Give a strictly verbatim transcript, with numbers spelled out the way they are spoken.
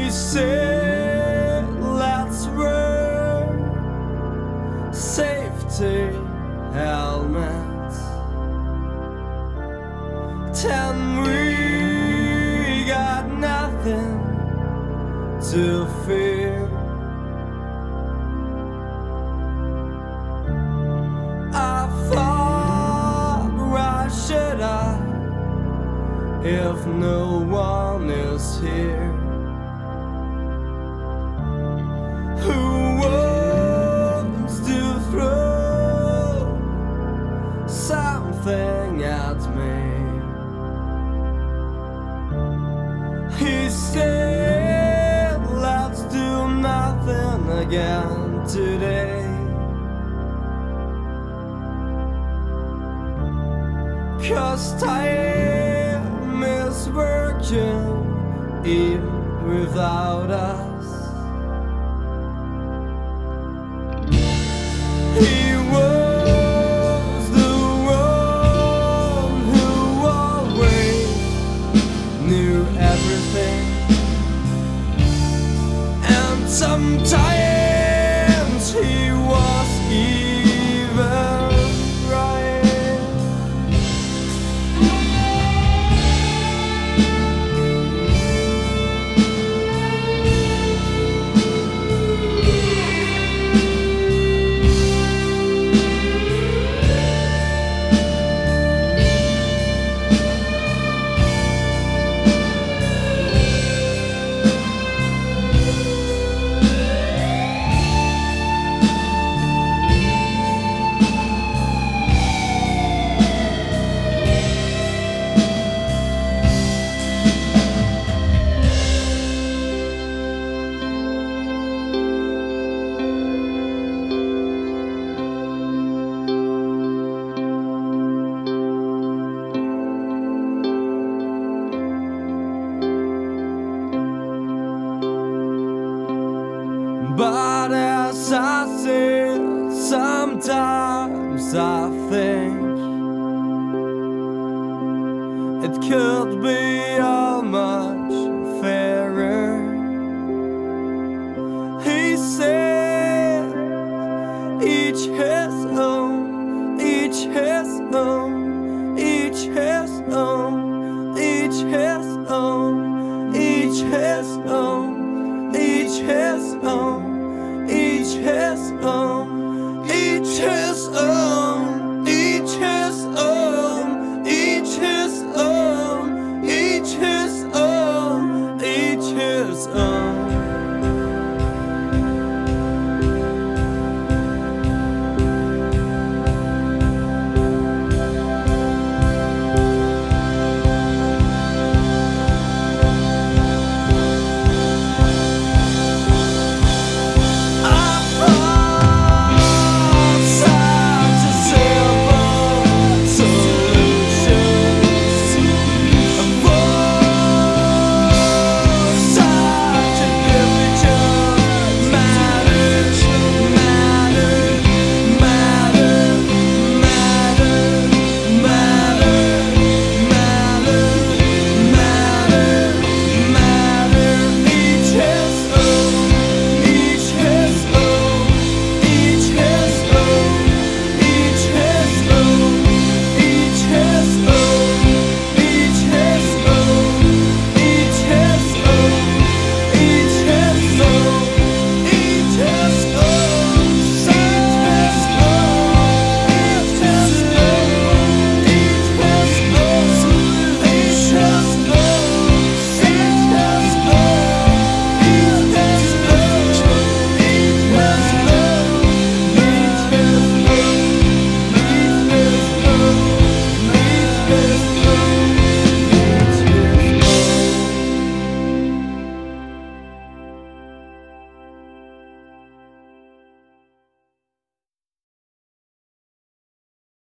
He said, let's wear safety helmets. Ten we got nothing to fear. I thought, why should I, if no one is here? Who wants to throw something at me? He said, let's do nothing again today. 'Cause time is working even without us. He was the one who always knew everything, and sometimes he was even right. But as I said, sometimes I think it could be